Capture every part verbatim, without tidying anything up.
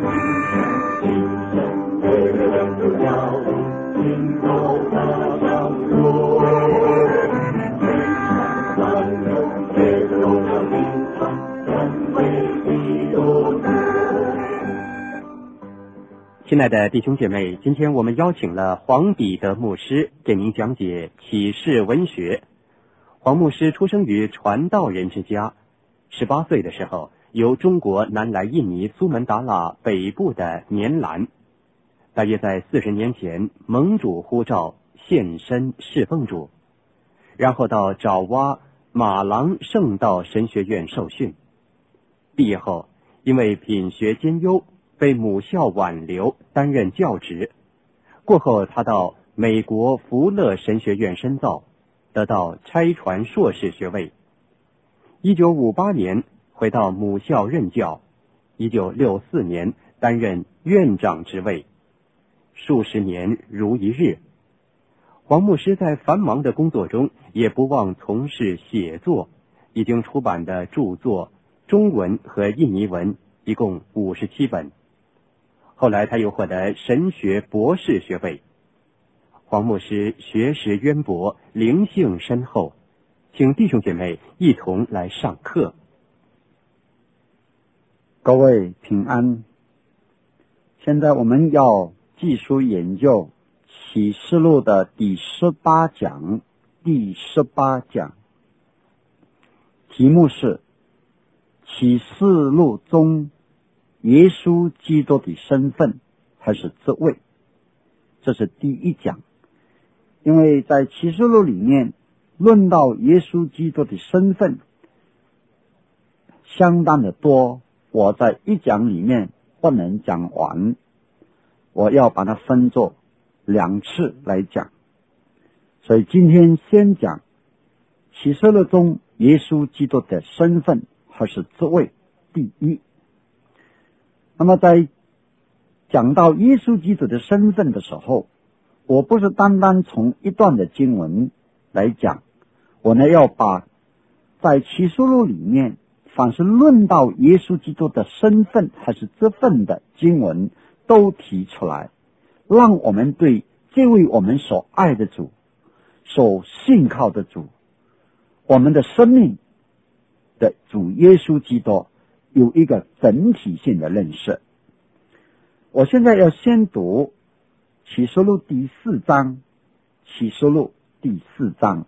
亲爱的弟兄姐妹，今天我们邀请了黄彼得牧师给您讲解启示文学。黄牧师出生于传道人之家，十八岁的时候由中国南来印尼苏门答腊北部的年兰，大约在四十年前蒙主呼召献身侍奉主，然后到爪哇马郎圣道神学院受训。毕业后因为品学兼优，被母校挽留担任教职。过后他到美国福勒神学院深造，得到差传硕士学位。一九五八年回到母校任教，一九六四年担任院长职位，数十年如一日。黄牧师在繁忙的工作中也不忘从事写作，已经出版的著作中文和印尼文一共五十七本。后来他又获得神学博士学位。黄牧师学识渊博，灵性深厚，请弟兄姐妹一同来上课。 各位平安。现在我们要继续研究启示录的第十八讲，第十八讲题目是启示录中耶稣基督的身份还是职位，这是第一讲。因为在启示录里面论到耶稣基督的身份相当的多，我在一讲里面不能讲完，我要把它分作两次来讲。所以今天先讲启示录中耶稣基督的身份还是职位。第一，那么在讲到耶稣基督的身份的时候，我不是单单从一段的经文来讲，我呢要把在启示录里面凡是论到耶稣基督的身份还是职分的经文都提出来，让我们对这位我们所爱的主，所信靠的主，我们的生命的主耶稣基督有一个整体性的认识。我现在要先读启示录第四章，启示录第四章。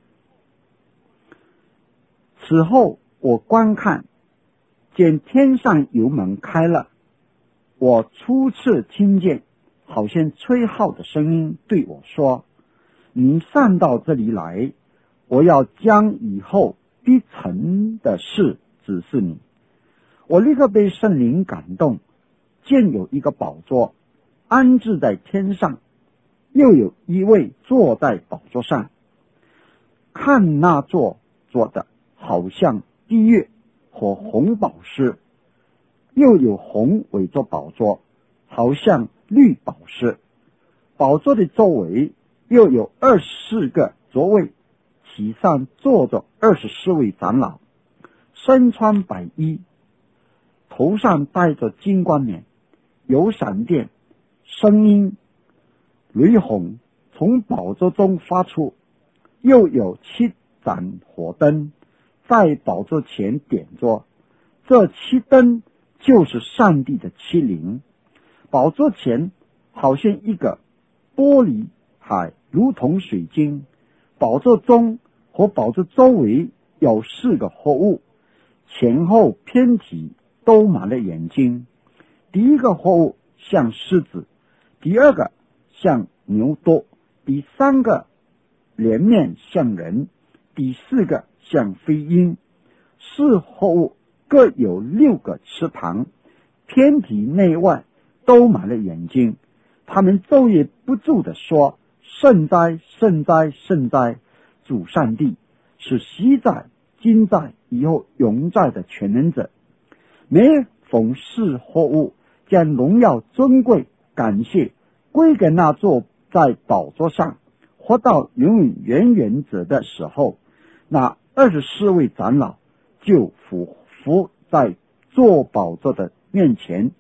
此后我观看，见天上有门开了，我初次听见好像吹号的声音对我说，你上到这里来，我要将以后必成的事指示你。我立刻被圣灵感动，见有一个宝座安置在天上，又有一位坐在宝座上，看那座坐的好像碧月和红宝石，又有红围着宝座，好像绿宝石。宝座的周围又有二十四个座位，其上坐着二十四位长老，身穿白衣，头上戴着金冠冕，有闪电、声音、雷轰从宝座中发出，又有七盏火灯在宝座前点着，这七灯就是上帝的七灵。宝座前好像一个玻璃海，如同水晶。宝座中和宝座周围有四个活物，前后偏体都满了眼睛。第一个活物像狮子，第二个像牛犊，第三个脸面像人，第四个像飞鹰。四活物各有六个翅膀，天体内外都满了眼睛。他们昼夜不住地说，圣哉，圣哉，圣哉，主上帝是昔在、今在、以后永在的全能者。每逢四活物将荣耀、尊贵、感谢归给那座在宝座上活到永远远远者的时候，那二十四位长老就俯伏在坐宝座的面前，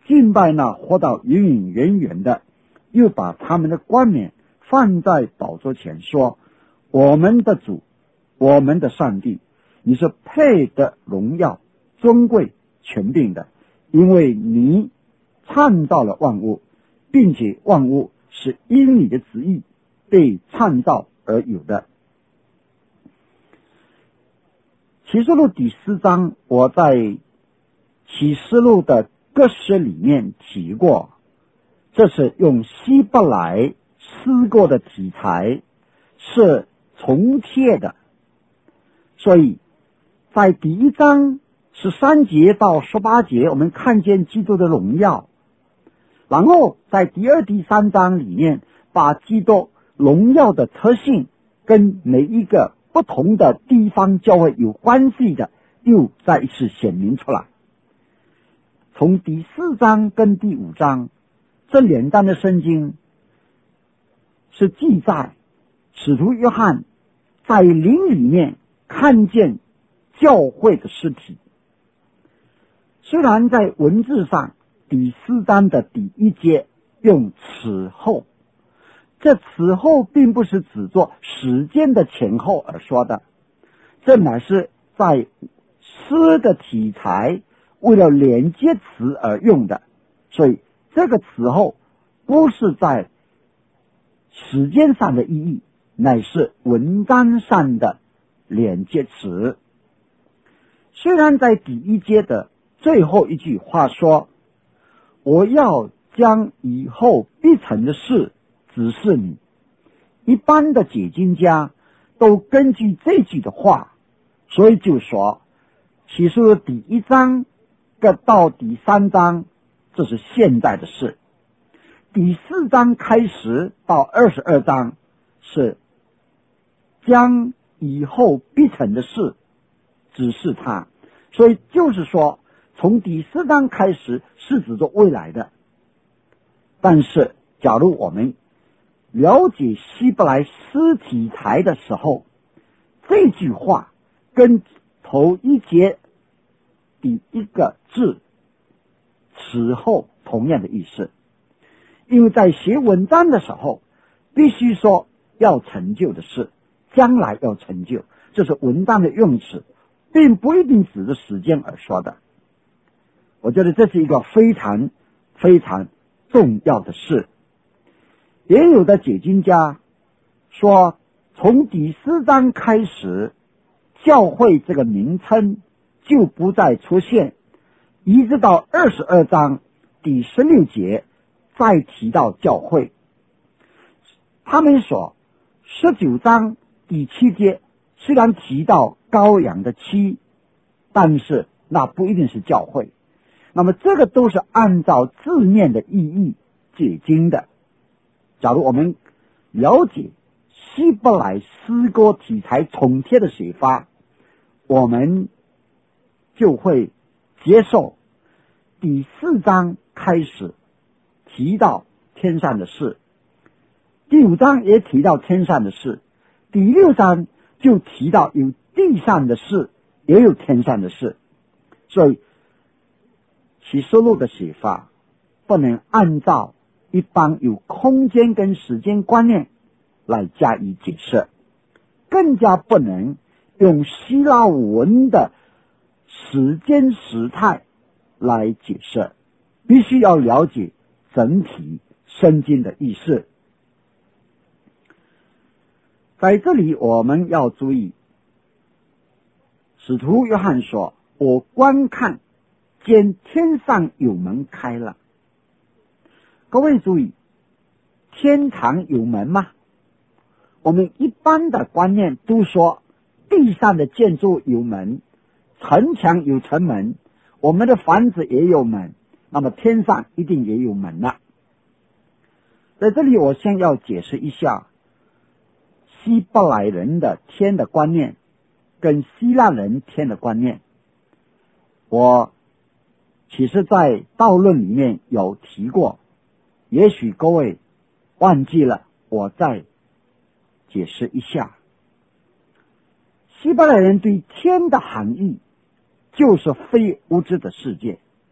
敬拜那活到永永远远的，又把他们的冠冕放在宝座前，说：我们的主，我们的上帝，你是配得荣耀、尊贵、权柄的，因为你创造了万物，并且万物是因你的旨意被创造而有的。启示录第四章，我在启示录的各诗里面提过，这是用希伯来诗歌的题材，是重贴的，所以在第一章十三节到十八节，我们看见基督的荣耀，然后在第二、第三章里面，把基督荣耀的特性跟每一个不同的地方教会有关系的，又再一次显明出来。从第四章跟第五章，这两章的圣经是记载使徒约翰在灵里面看见教会的尸体。虽然在文字上第四章的第一节用此后，这此后并不是指作时间的前后而说的，这乃是在诗的题材为了连接词而用的，所以这个此后不是在时间上的意义，乃是文章上的连接词。虽然在第一节的最后一句话说：我要将以后必成的事指示你，一般的解经家都根据这句的话，所以就说启示录第一章到第三章这是现在的事，第四章开始到二十二章是将以后必成的事指示他，所以就是说从第四章开始是指着未来的。但是假如我们了解希伯来诗题材的时候，这句话跟头一节第一个字此后同样的意思，因为在写文章的时候必须说要成就的事，将来要成就，这是文章的用词，并不一定指着时间而说的。我觉得这是一个非常非常重要的事。也有的解经家说，从第四章开始，教会这个名称就不再出现，一直到二十二章第十六节再提到教会。他们说十九章第七节虽然提到羔羊的妻，但是那不一定是教会。那么这个都是按照字面的意义解经的。假如我们了解希伯来诗歌题材重贴的写法，我们就会接受第四章开始提到天上的事，第五章也提到天上的事，第六章就提到有地上的事，也有天上的事。所以启示录的写法不能按照一般有空间跟时间观念来加以解释，更加不能用希腊文的时间时态来解释，必须要了解整体圣经的意思。在这里我们要注意，使徒约翰说：我观看见天上有门开了。各位注意，天堂有门吗？我们一般的观念都说地上的建筑有门，城墙有城门，我们的房子也有门，那么天上一定也有门了。在这里我先要解释一下希伯来人的天的观念跟希腊人天的观念。我其实在道论里面有提过，也许各位忘记了，我再解释一下。希伯来人对天的含义就是非物质的世界，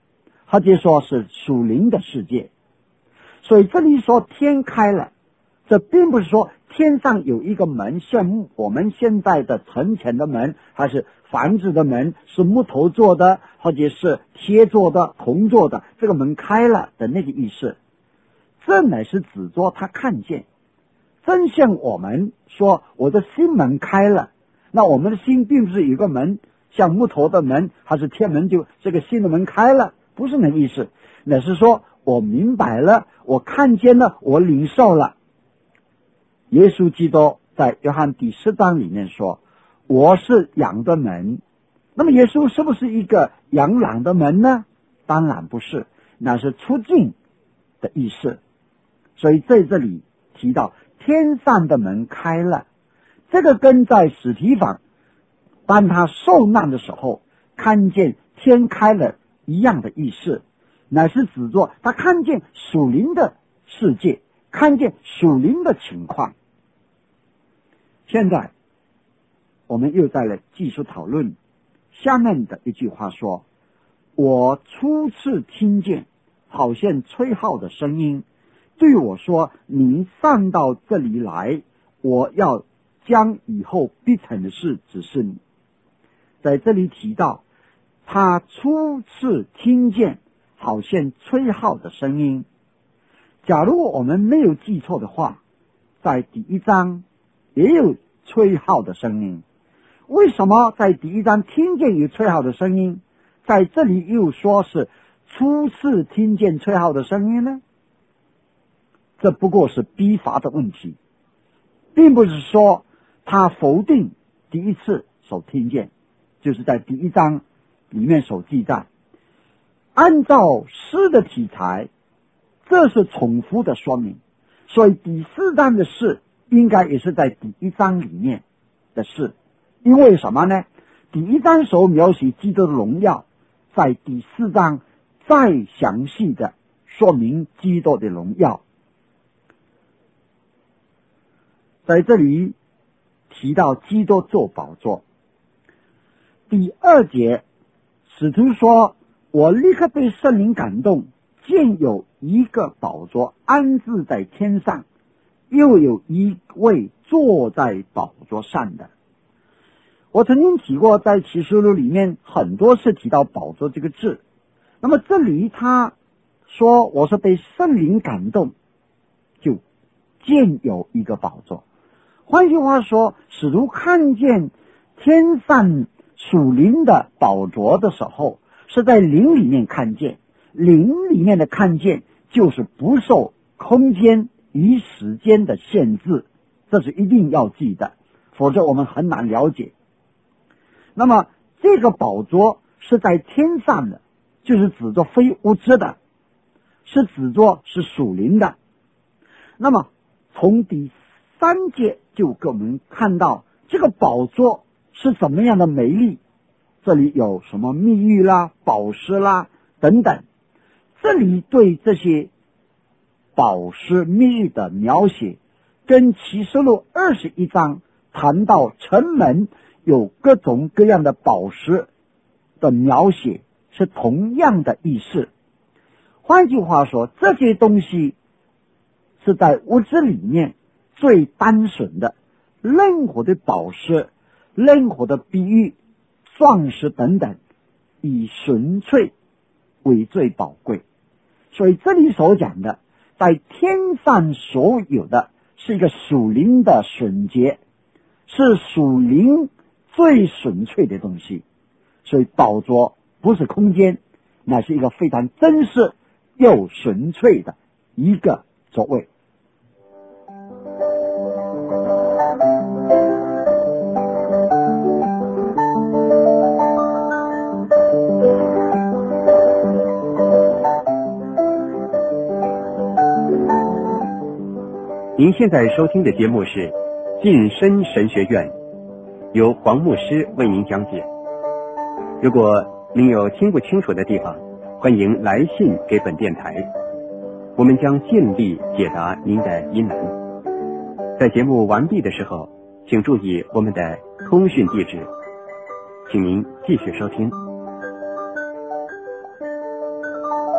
或者说是属灵的世界。所以这里说天开了，这并不是说天上有一个门，像我们现在的城墙的门，还是房子的门是木头做的，或者是铁做的、铜做的，这个门开了的那个意思。这乃是指着他看见，真像我们说我的心门开了，那我们的心并不是有一个门，像木头的门还是铁门，就这个心的门开了，不是那个意思，乃是说我明白了，我看见了，我领受了。耶稣基督在约翰第十章里面说，我是羊的门。那么耶稣是不是一个养狼的门呢？当然不是，那是出境的意思。所以在这里提到天上的门开了，这个跟在史提反当他受难的时候看见天开了一样的意思，乃是指着他看见属灵的世界，看见属灵的情况。现在我们又再来继续讨论下面的一句话说，我初次听见好像吹号的声音对我说，您上到这里来，我要将以后必成的事指示你。在这里提到他初次听见好像吹号的声音，假如我们没有记错的话，在第一章也有吹号的声音。为什么在第一章听见有吹号的声音，在这里又说是初次听见吹号的声音呢？这不过是笔法的问题，并不是说他否定第一次所听见，就是在第一章里面所记载。按照诗的题材，这是重复的说明，所以第四章的事应该也是在第一章里面的事。因为什么呢？第一章所描写基督的荣耀，在第四章再详细的说明基督的荣耀。在这里提到基督做宝座，第二节使徒说，我立刻被圣灵感动，见有一个宝座安置在天上，又有一位坐在宝座上的。我曾经提过，在启示录里面很多次提到宝座这个字，那么这里他说我是被圣灵感动，就见有一个宝座。换句话说，使徒看见天上属灵的宝座的时候，是在灵里面看见，灵里面的看见就是不受空间与时间的限制，这是一定要记得，否则我们很难了解。那么这个宝座是在天上的，就是指着非物质的，是指着是属灵的。那么从第三节就给我们看到这个宝座是怎么样的美丽，这里有什么蜜玉啦、宝石啦等等，这里对这些宝石蜜玉的描写跟启示录二十一章谈到城门有各种各样的宝石的描写是同样的意思。换句话说，这些东西是在物质里面最单纯的，任何的宝石、任何的比喻、钻石等等，以纯粹为最宝贵。所以这里所讲的，在天上所有的是一个属灵的纯洁，是属灵最纯粹的东西。所以宝座不是空间，乃是一个非常真实又纯粹的一个座位。 您现在收听的节目是晋深神学院，由黄牧师为您讲解。如果您有听不清楚的地方，欢迎来信给本电台，我们将尽力解答您的疑难。在节目完毕的时候，请注意我们的通讯地址，请您继续收听。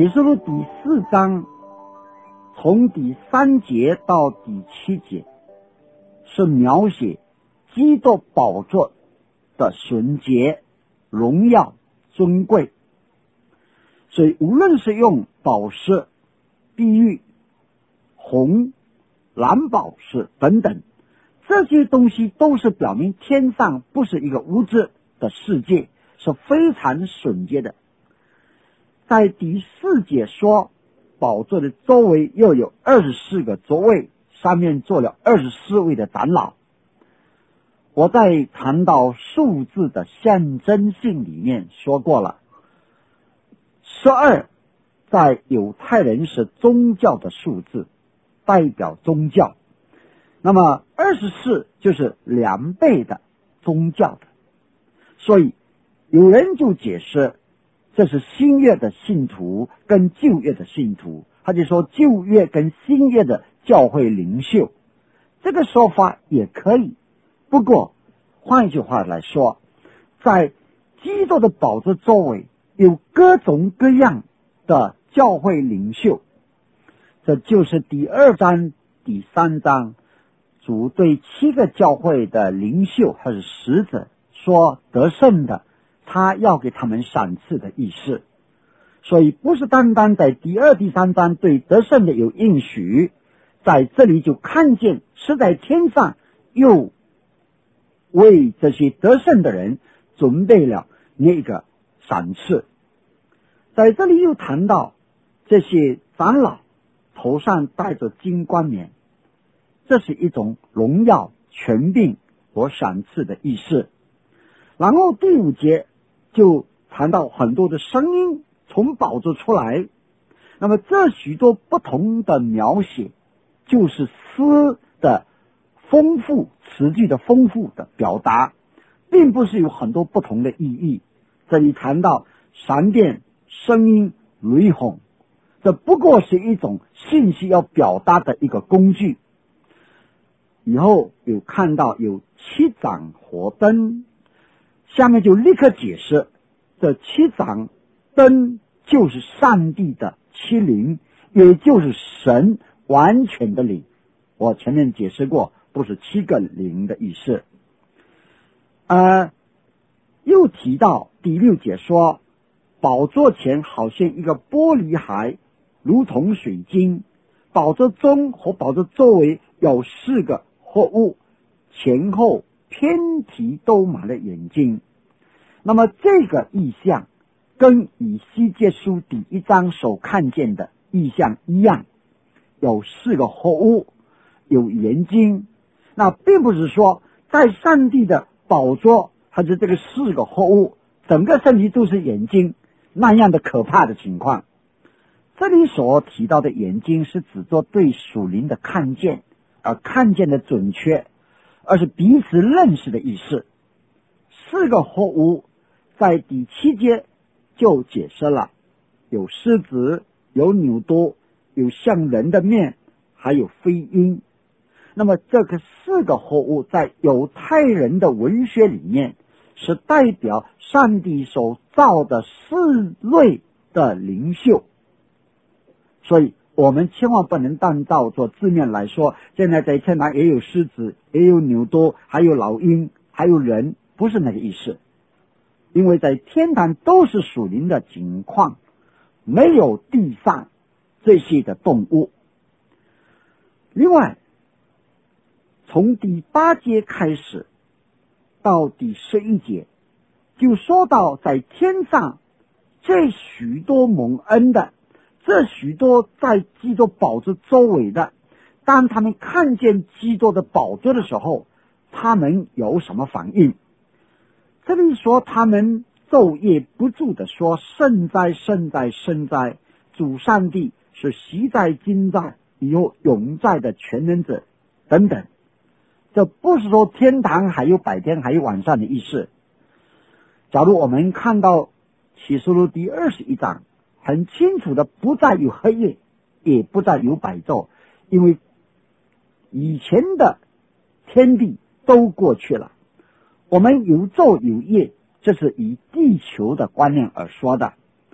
启示录第四章从第三节到第七节是描写基督宝座的纯洁、荣耀、尊贵。所以无论是用宝石、碧玉、红、蓝宝石等等，这些东西都是表明天上不是一个物质的世界，是非常纯洁的。在第四节说，宝座的周围又有二十四个座位，上面坐了二十四位的长老。我在谈到数字的象征性里面说过了，十二在犹太人是宗教的数字，代表宗教。那么二十四就是两倍的宗教的，所以有人就解释这是新约的信徒跟旧约的信徒，他就说旧约跟新约的教会领袖，这个说法也可以。不过换一句话来说，在基督的宝座周围有各种各样的教会领袖，这就是第二章第三章主对七个教会的领袖还是使者说得胜的，他要给他们赏赐的意思。所以不是单单在第二第三章对得胜的有应许，在这里就看见是在天上又为这些得胜的人准备了那个赏赐。在这里又谈到这些长老头上戴着金冠冕，这是一种荣耀、权柄和赏赐的意思。然后第五节就谈到很多的声音从宝座出来，那么这许多不同的描写就是诗的丰富，词句的丰富的表达，并不是有很多不同的意义。这里谈到闪电、声音、雷轰，这不过是一种信息要表达的一个工具。以后有看到有七盏火灯，下面就立刻解释，这七盏灯就是上帝的七灵，也就是神完全的灵。我前面解释过，不是七个灵的意思。呃，又提到第六节说，宝座前好像一个玻璃海，如同水晶，宝座中和宝座周围有四个货物，前后偏题都满了眼睛。那么这个意象跟以西结书第一章所看见的意象一样，有四个货物，有眼睛。那并不是说在上帝的宝座还是这个四个货物整个身体都是眼睛那样的可怕的情况。这里所提到的眼睛是指作对属灵的看见，而看见的准确，而是彼此认识的意思。四个货物在第七节就解释了，有狮子，有牛犊，有像人的面，还有飞鹰。那么这个四个货物在犹太人的文学里面是代表上帝所造的四类的灵秀，所以我们千万不能当照做字面来说，现在在天堂也有狮子，也有牛犊，还有老鹰，还有人，不是那个意思。因为在天堂都是属灵的情况，没有地上这些的动物。另外从第八节开始到第十一节就说到在天上这许多蒙恩的，这许多在基督宝座周围的，当他们看见基督的宝座的时候，他们有什么反应？这里说他们昼夜不住的说，圣哉圣哉圣哉，主上帝是昔在今在以后永在的全能者等等。这不是说天堂还有白天还有晚上的意思。假如我们看到启示录第二十一章，很清楚的不再有黑夜，也不再有白昼，因为以前的天地都过去了，我们有昼有夜，这是以地球的观念而说的。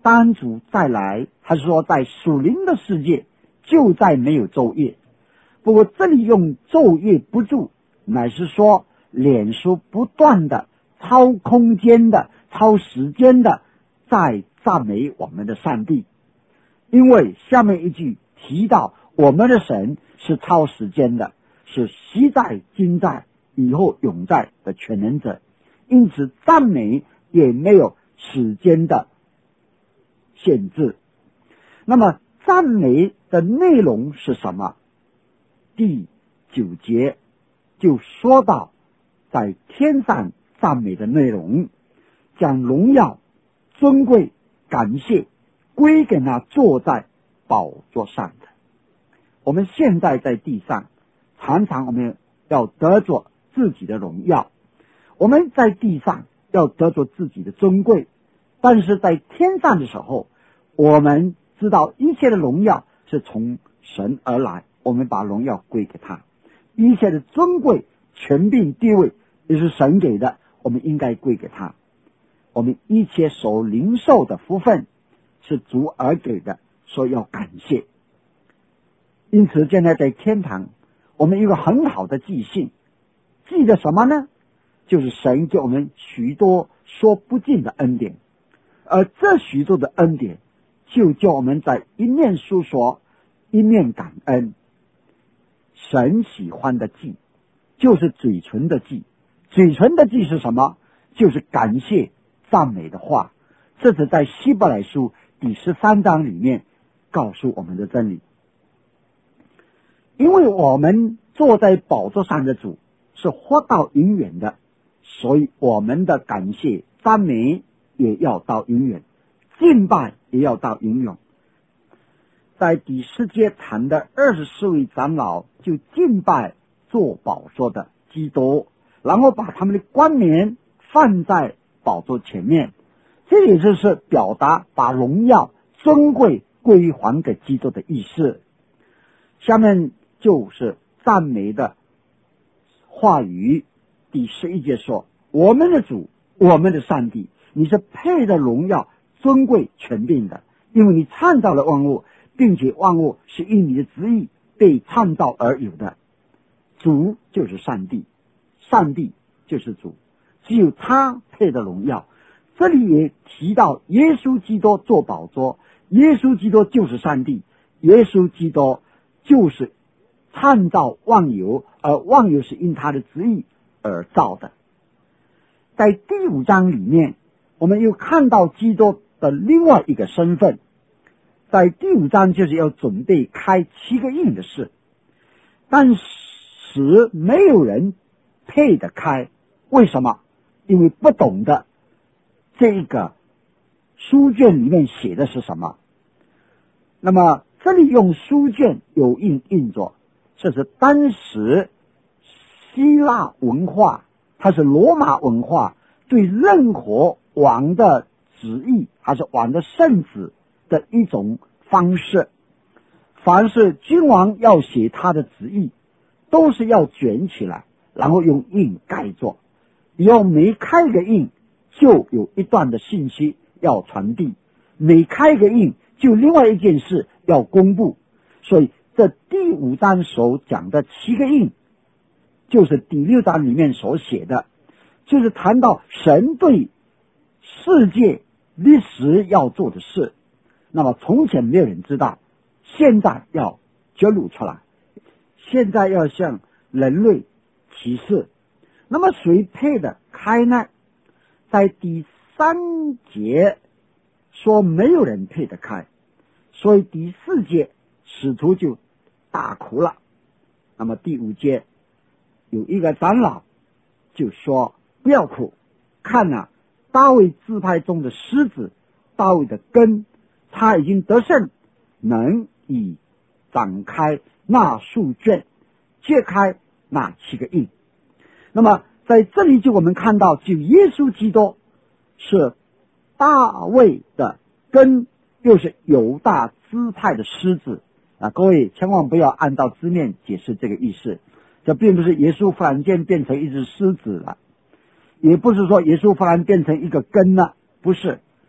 当主再来，还是说在属灵的世界就再没有昼夜？不过这里用昼夜不住，乃是说脸书不断的超空间的、超时间的在赞美我们的上帝。因为下面一句提到我们的神是超时间的，是昔在今在以后永在的全能者，因此赞美也没有时间的限制。那么赞美的内容是什么？第九节就说到在天上赞美的内容，将荣耀、尊贵、感谢归给那坐在宝座上的。我们现在在地上，常常我们要得着自己的荣耀，我们在地上要得着自己的尊贵，但是在天上的时候，我们知道一切的荣耀是从神而来，我们把荣耀归给他，一切的尊贵、权柄、地位也是神给的，我们应该归给他。我们一切所领受的福分是主而给的，所以要感谢。因此现在在天堂，我们有一个很好的记性，记得什么呢？就是神给我们许多说不尽的恩典，而这许多的恩典就叫我们在一面诉说，一面感恩。神喜欢的祭就是嘴唇的祭，嘴唇的祭是什么？就是感谢赞美的话。这是在希伯来书第十三章里面告诉我们的真理。因为我们坐在宝座上的主是活到永远的，所以我们的感谢赞美也要到永远，敬拜也要到永远。在第十节谈的二十四位长老就敬拜坐宝座的基督，然后把他们的冠冕放在宝座前面，这也就是表达把荣耀尊贵归还给基督的意思。下面就是赞美的话语。第十一节说，我们的主，我们的上帝，你是配的荣耀尊贵权柄的，因为你创造了万物，并且万物是因你的旨意被创造而有的。主就是上帝，上帝就是主，只有他配的荣耀。这里也提到耶稣基督做宝座，耶稣基督就是上帝，耶稣基督就是创造万有，而万有是因他的旨意而造的。在第五章里面，我们又看到基督的另外一个身份。在第五章就是要准备开七个印的事，但是没有人配得开。为什么？因为不懂得这个书卷里面写的是什么。那么这里用书卷有印印着，这是当时希腊文化，它是罗马文化对任何王的旨意还是王的圣旨的一种方式。凡是君王要写他的旨意，都是要卷起来，然后用印盖住。以后每开个印就有一段的信息要传递，每开个印就另外一件事要公布。所以这第五章所讲的七个印，就是第六章里面所写的，就是谈到神对世界历史要做的事。那么从前没有人知道，现在要揭露出来，现在要向人类启示。那么谁配的开呢？在第三节说没有人配得开，所以第四节使徒就大哭了。那么第五节有一个长老就说，不要哭，看啊，大卫支派中的狮子，大卫的根，他已经得胜，能以展开那书卷，揭开那七个印。那么在这里就我们看到，就耶稣基督是大卫的根，又是犹大支派的狮子啊！各位千万不要按照字面解释这个意思，这并不是耶稣忽然间变成一只狮子了，也不是说耶稣忽然变成一个根了，不是。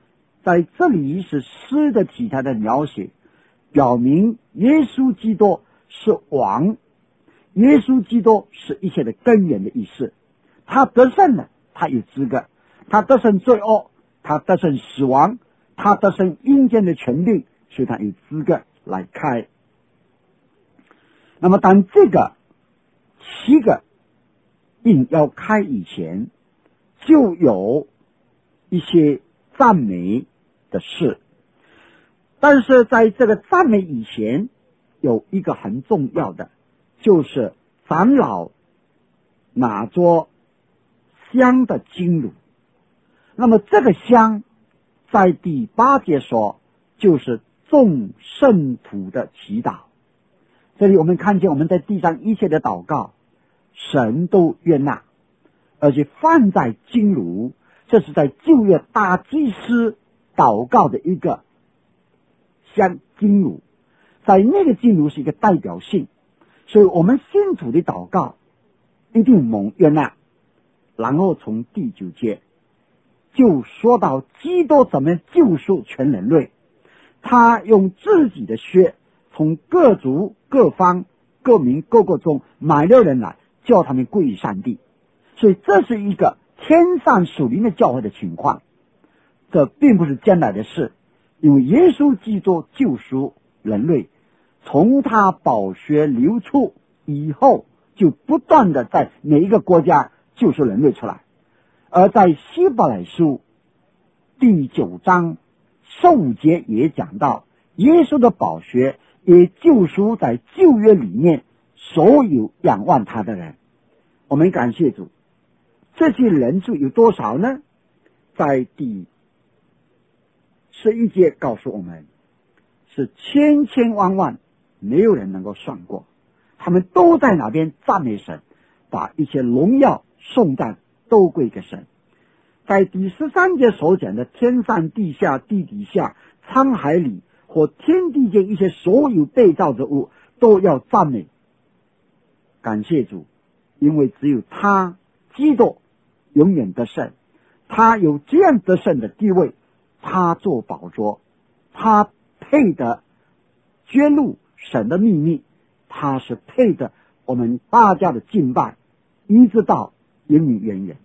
在这里是诗的体态的描写，表明耶稣基督是王，耶稣基督是一切的根源的意思。他得胜了，他有资格，他得胜罪恶，他得胜死亡，他得胜阴间的权柄，所以他有资格来开。那么当这个七个印要开以前，就有一些赞美的事，但是在这个赞美以前，有一个很重要的，就是长老拿着香的金炉。那么这个香在第八节说，就是众圣徒的祈祷。这里我们看见我们在地上一切的祷告，神都悦纳，而且放在金炉，这是在旧约大祭司祷告的一个香金炉，在那个金炉是一个代表性，所以我们信徒的祷告一定蒙悦纳。然后从第九节就说到基督怎么救赎全人类，他用自己的血从各族各方各民各国中买了人来，叫他们归于上帝。所以这是一个天上属灵的教会的情况，这并不是将来的事，因为耶稣基督救赎人类，从他宝血流出以后，就不断的在每一个国家救赎人类出来。而在希伯来书第九章十五节也讲到，耶稣的宝血也救赎在旧约里面所有仰望他的人。我们感谢主，这些人数有多少呢？在第十一节告诉我们，是千千万万，没有人能够算过。他们都在哪边赞美神，把一切荣耀颂赞都归给神。在第十三节所讲的天上地下地底下沧海里或天地间一些所有被造之物都要赞美感谢主，因为只有他基督永远得胜，他有这样得胜的地位，他做宝座，他配得揭露神的秘密，他是配得我们大家的敬拜，一直到永永远远。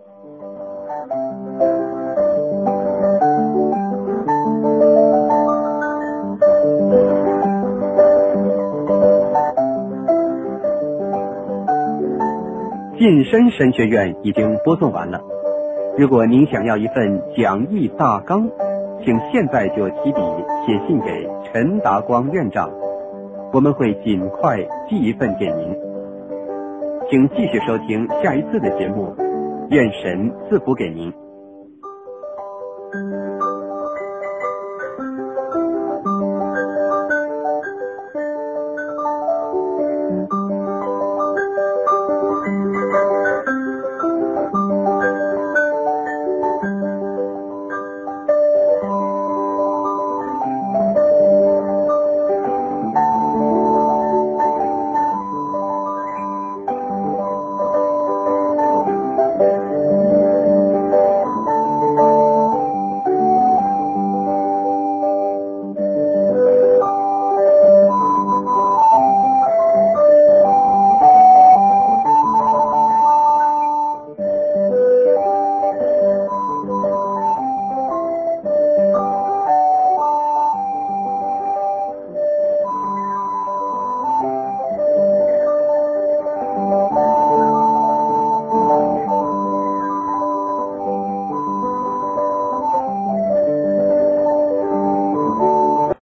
晋升神学院已经播送完了，如果您想要一份讲义大纲，请现在就提笔写信给陈达光院长，我们会尽快寄一份给您。请继续收听下一次的节目，愿神赐福给您。